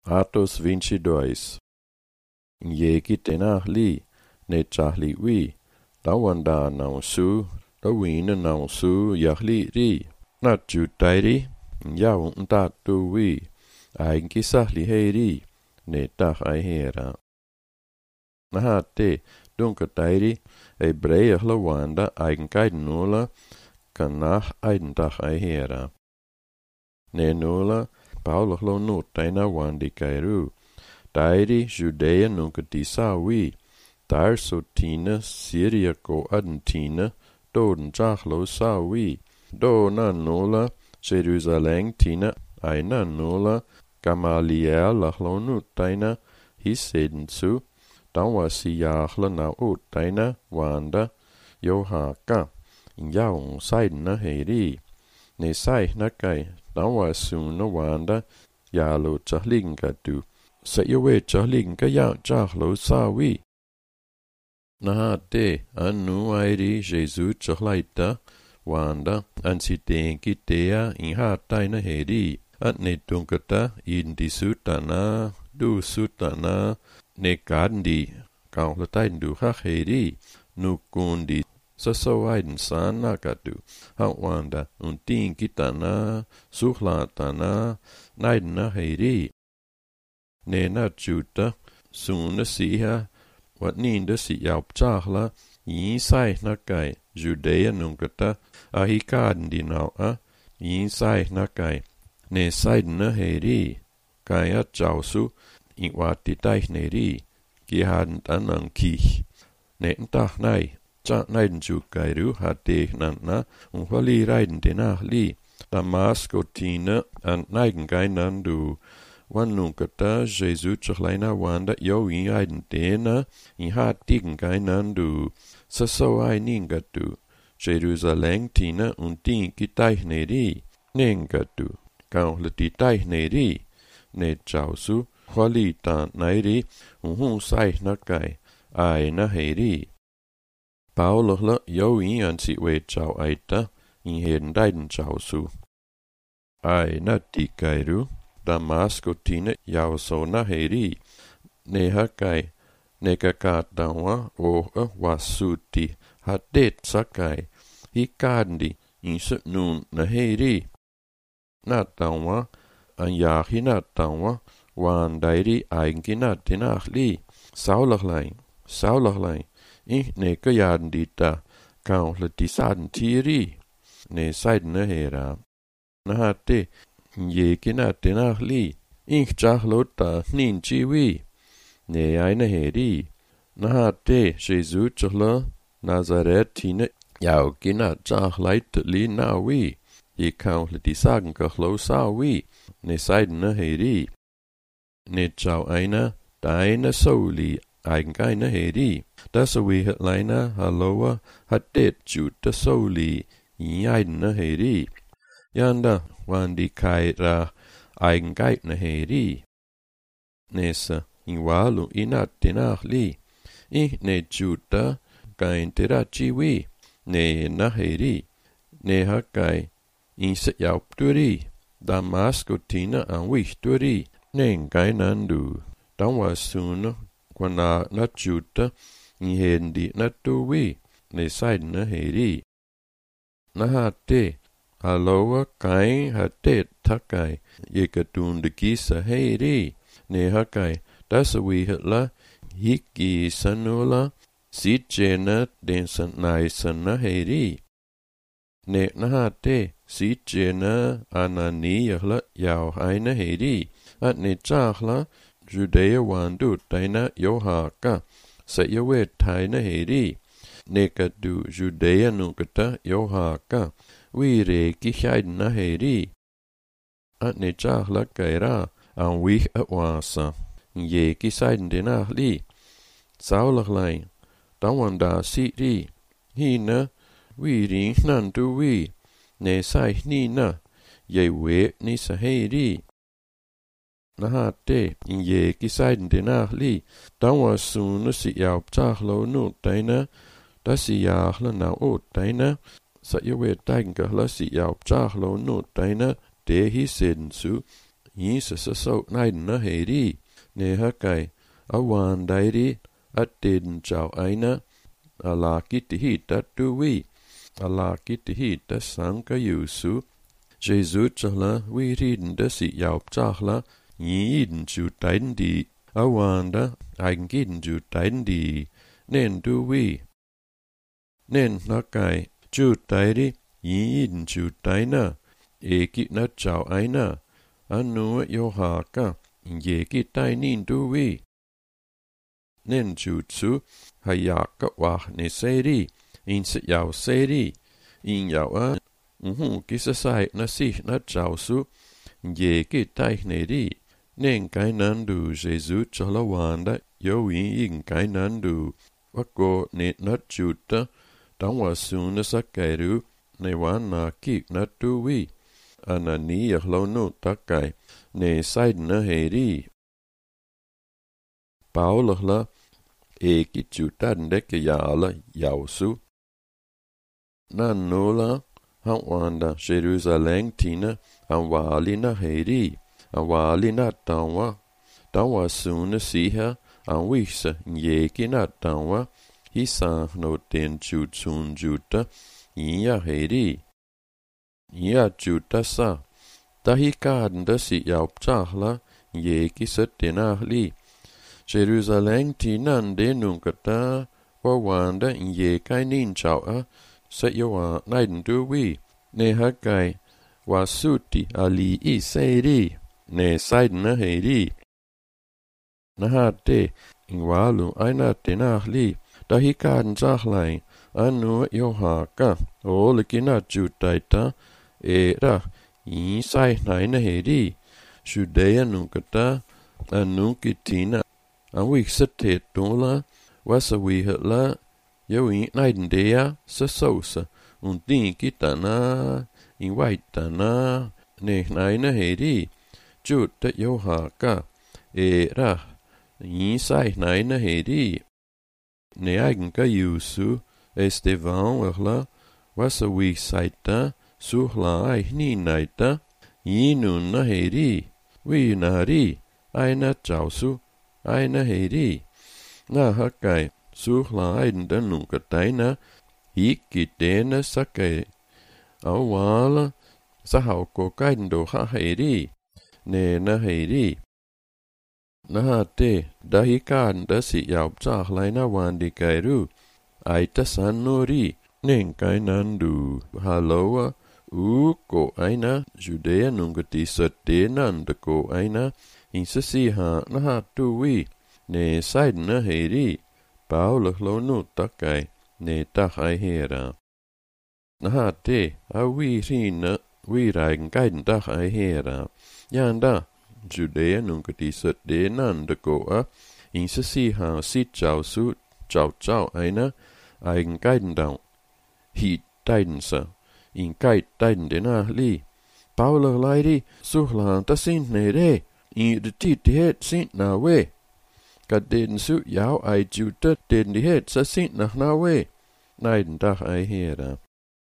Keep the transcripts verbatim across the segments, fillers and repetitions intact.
Atos vinte e dois. Yeki tenahli, ne chahli wi, tawanda nausu, tawina nausu yahli ri, na chutairi, yaun tatu wi, ainki sahli heiri, ne tah ai hera. Nahate, dunka tairi, ebreia lawanda, ainkai nula, kanah aintah ai hera. Ne nula, Paula lo nuttaina wandi kairu. Tairi Judea nunca tisawi. Tarsotina Syria ko Argentina. Doden jachlo sawi. Dona nula Jerusalem tina aina nula. Gamaliel lo nuttaina hisedinsu. Tanwa siyachla na uttaina wanda. Johaka. Yaung saidna heiri. Ne saihna kai. Tanwa suna wanda yalo chahlinga tu sa yawe chahlinga ya chahlo sawi nahate anu airi Jesu chahlaita wanda ansitenki tea in hataina heri atne tunkata indi sutana du sutana ne kandi kaulatain du heri nukundi sasawaiden sana katu hawanda untin kitana suhlatana naidna heiri nena chuta suna siha watninda si yaupchahla yinsai nakai Judea nunkata ahikandi nawa yinsai nakai ne saidna heiri kaya chausu inwati taihneri kihan tanang kih ne ntah nai cha naiden chukairu hate nanna unhali raiden tenahli Damasco tina an naigen gainandu wanunkata Jesu chachlaina wanda yo in aiden tena in hatigen gainandu sasawai ningatu Jerusalem tina untin kitaihneri nengatu kaunhlati taihneri ne chausu hali tan nairi unhun saihnakai aina heiri Paulahla jo in ansi we chau aita in heden daiden chau su. Ai na tikairu Damasco tina jau so na heri ne hakai ne kakatawa o a wasuti hadet sakai hikandi in sut nun na heri na tawa an yahi na tawa wan dairi ainki na tinahli saulachlain saulachlain Ich ne kajaden dita kauntle tisaden tiri ne saidna hera nahate yekina tenahli ich chahlota nin chiwi ne aina heri nahate Jesu chahla Nazaret tina yaukina chahlait li nawi ye kauntle tisagen kahlo sawi ne saidna heri ne chau aina daina soli Eigenkeine heri, das a we het leina haloa hat det juta soli yaidna heri. Yanda wandi kaira eigenkeine heri. Nesa in walu inat tenahli. Ich ne juta kain terachiwi ne naheri. Ne hakai in se yaupturi. Damasco tina an wichturi. Nen kainandu. Dan was sooner. Wana na juta in hendi na tuwi ne saidna heri. Na hate aloa kai hate takai yekatun de gisa heri ne hakai dasa we hetla hiki sanula sitjena den san nai sanna heri. Ne na hate sitjena anani yahla yau haina heri at ne chahla Judea wandu taina Johaka sa yawe taina heri nekadu Judea nunkata Johaka wire kihaidna heri at ne chahla kaira an wich at wasa ye kisaiden denahli saulachlain tawanda siri hina wiri nandu wi ne sai nina ye we ni sa heri Nahate in ye kisaiden denahli tawa sunu si yaub chahlo nu taina da si yahla na o taina sa yawe taingahla si yaub chahlo nu taina dehi sensu Jesus så nej na heri ne hakai awan dairi atten chau aina ala kiti hita tuwi ala kiti hita sanka yusu Jesus chahla vi riden da si yaup chahla yiden chu taiden di awanda eigen giden chu taiden di nen tuwi nen nakai chu tairi yiden chu taina eki na chau aina anu yohaka yeki tainin tuwi nen chu tsu hayaka wah ne seri in se yau seri in yau a uhu kisa sai na si na chau su yeki tai ne ri nen kai nan du Jesus chola wanda yo in kai nan du wako ne na chu ta dang wa su na sakairu ne wan na ki na tuwi anani yahlo no takai ne side na heri Paulahla eki chutan deke yala yausu nanola han wanda Jerusalem tina han wali na heri han wali na tawa tawa suna siha han wisa yeki na tawa hisa no ten chutsun juta iya heri iya juta sa tahi kadda si yaup chahla yeki satenahli Jerusalem tinan de nunkata wa wanda ye kai nin chau a sa yawa naiden duwi ne hakai wa suti ali i seiri ne saiden na heri na hate in walu aina tenahli dahi kaden chahlai anu yohaka olekina jutaita era i sai naina heri Judea nunkata anu kitina Anwi sate tola wasa wi hetla yo in naiden dea sa sosa un din kitana in waitana ne naina heri jutta yohaka era in sai naina heri ne eigen ka yusu Estevan erla wasa wi saita suhla ai ni naita inun na heri wi nari aina chausu aina heri na hakai suhla aiden danu kataina hiki tena sakai awala sahau ko kaiden do ha heri ne na heri na hate dahi kan da si yaup chahlai na wandi kairu aita sanori nen kai nandu haloa u ko aina Judea nungati sate nanda ko aina insa siha na ha tuwi ne said na heri Paula hlo no takai ne tahai hera na ha te a wi rina wi rain kaiden tahai hera yanda Judea nungati sate nanda ko a insa siha si chau su chau chau aina eigen kaiden dau hi taidensa in kai taiden dena li Paula lairi suhlan ta sin ne re in de tit de het sint na we kat den su yau ai juta den de het sa sint na na we naiden dag ai hera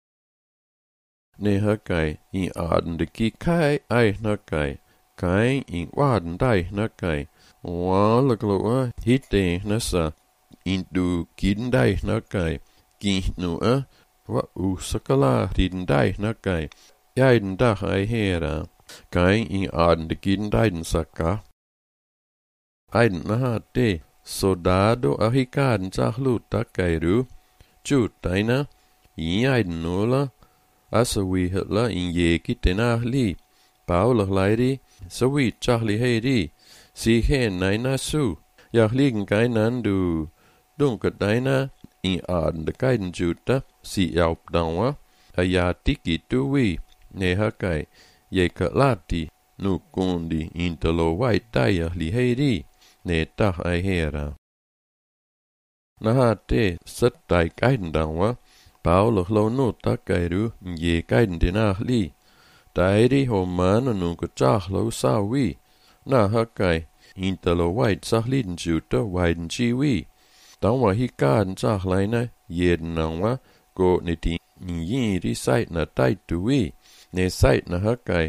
ne hakai in aden de ki kai ai na kai kai in waden dai na kai wa la gloa hitte na sa in du kin dai na kai ki nu a wa u sakala rin dai na kai yaiden dag ai hera kai in aden de kin daiden saka aiden na ha te soldado ahikaden chahlu takairu chu taina i aiden nola asa wi hetla in yeki tenahli Paula lairi sa wi chahli heri si hen naina su yahligen kai nandu dunka daina in aden de kaiden juta si yaup dawa aya tiki tuwi ne hakai ye ka lati nu kundi intalo wai taya li heri ne tah ai hera na ha te sat tai kaiden dawa Paula hlo no takairu ye kaiden denahli tairi homana nu ka chahlo sawi na hakai intalo wai sahlin juta waiden chiwi tangwa hikaden chahlaina yeden nangwa go neti yiri sait na tai tuwi ne sait na hakai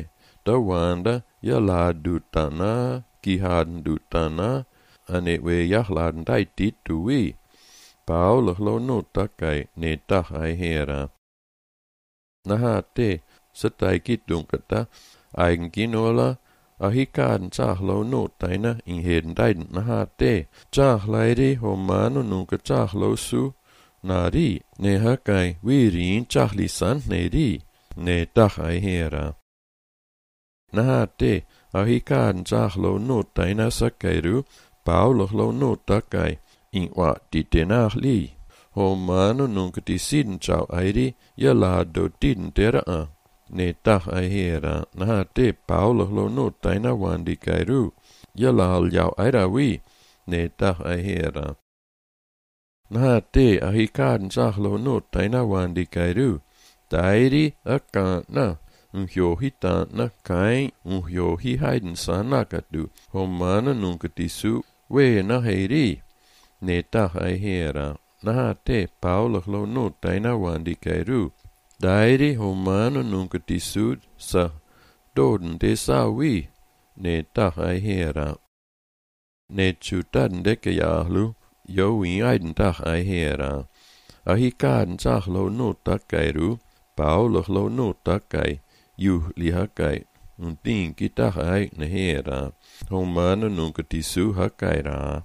wanda yala dutana kihan dutana ane we yahlan dai titui Paul lo no takai ne tahai hera nahate satai kitung kata aing kinola ahikan chah lo no taina in heden dai nahate chah lairi homano nunca chah lo su nari ne hakai wirin chah lisan ne ri ne tahai hera nahate ahikan chah lo no taina sakairu Paul lo no takai in wa titenah li homano nunca tisin chau airi yala do tin tera ne tahai hera nahate Paul lo no taina wandi kairu yala yau airawi ne tahai hera nahate ahikan chah lo no taina wandi kairu tairi akana unhyo hita na kai unhyo hi haiden sana katu homana nunca tisu we na heiri ne tahai hera nahate Paul lo no taina wandi kairu dairi homana nunca tisu sa doden de sawi ne tahai hera ne chutan deke yahlu yo in aiden tahai hera ahikan chah lo no takairu Paul lo no takai yu lihakai untin kitahai ne hera homana nunca tisu hakaira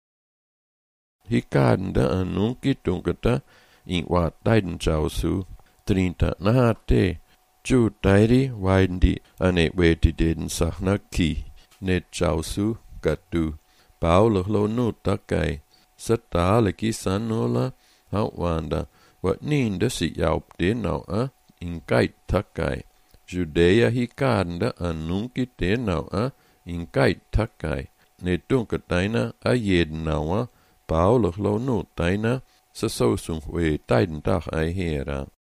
hikan da anun kitungkata in wa taiden chausu trinta nahate chu tairi windi ane weti den sahna ki ne chausu katu Paul lo no takai satale ki sanola hawanda wat nin da si yaup de nau a in kai takai Judea hikan da anun kite nau a in kai takai ne tunka taina a yed nawa Paul lo no taina sa so sung we taiden tak ai hera